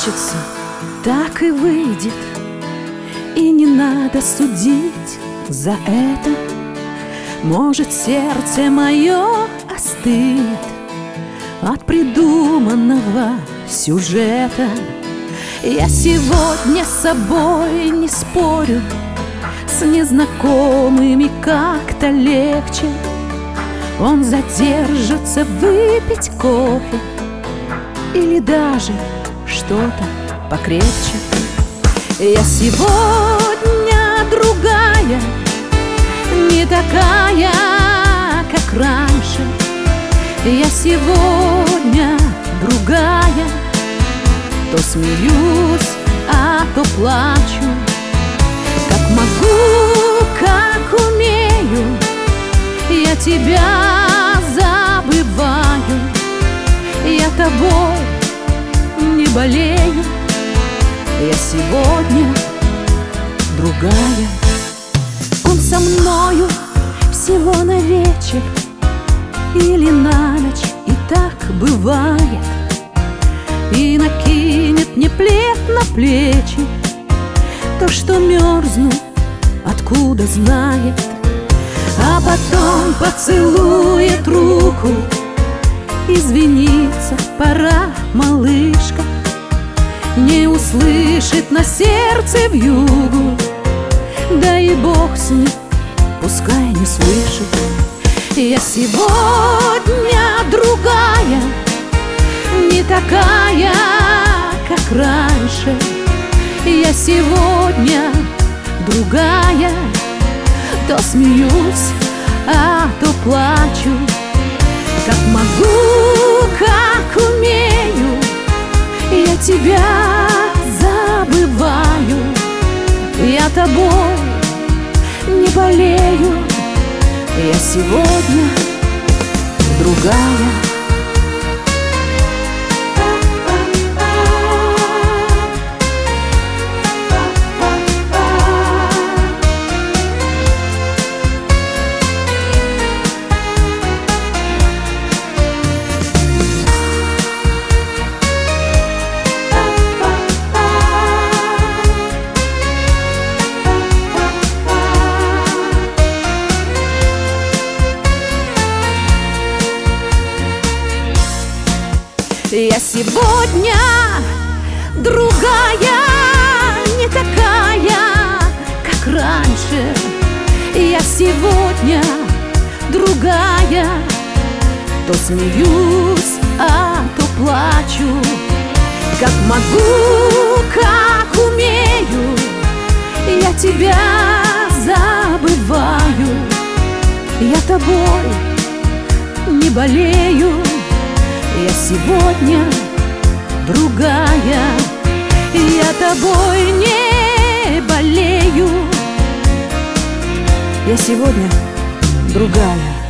хочется, так и выйдет. И не надо судить за это. Может, сердце мое остынет от придуманного сюжета. Я сегодня с собой не спорю, с незнакомыми как-то легче. Он задержится выпить кофе или даже что-то покрепче. Я сегодня другая, не такая, как раньше. Я сегодня другая, то смеюсь, а то плачу. Как могу, как умею, я тебя забываю. Я тобой не болею. Я сегодня другая. Он со мною всего на вечер или на ночь, и так бывает. И накинет мне плед на плечи, то, что мерзну, откуда знает. А потом поцелует руку, извиниться пора, малышка. Не услышит на сердце вьюгу, да и бог с ним, пускай не слышит. Я сегодня другая, не такая, как раньше. Я сегодня другая, то смеюсь, а то плачу. Как могу, как умею, я тебя забываю. Я тобой не болею. Я сегодня другая. Я сегодня другая, не такая, как раньше. Я сегодня другая, то смеюсь, а то плачу. Как могу, как умею, я тебя забываю. Я тобой не болею. Я сегодня другая, я тобой не болею. Я сегодня другая.